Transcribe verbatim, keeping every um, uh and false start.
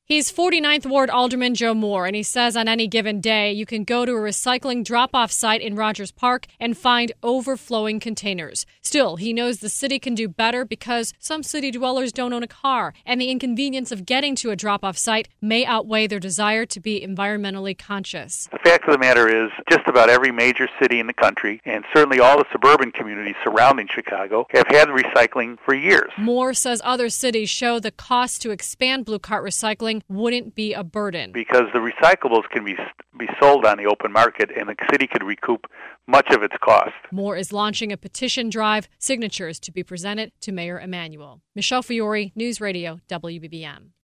He's forty-ninth Ward Alderman Joe Moore, and he says on any given day you can go to a recycling drop-off site in Rogers Park and find overflowing containers. Still, he knows the city can do better because some city dwellers don't own a car, and the inconvenience of getting to a drop-off site may outweigh their desire to be environmentally conscious. The fact of the matter is, just about every major city in the country, and certainly all the suburban communities surrounding Chicago, have had recycling for years. Moore says other cities show the cost to expand Blue Cart recycling wouldn't be a burden. Because the recyclables can be be sold on the open market, and the city could recoup much of its cost. Moore is launching a petition drive, signatures to be presented to Mayor Emanuel. Michelle Fiore, News Radio, W B B M.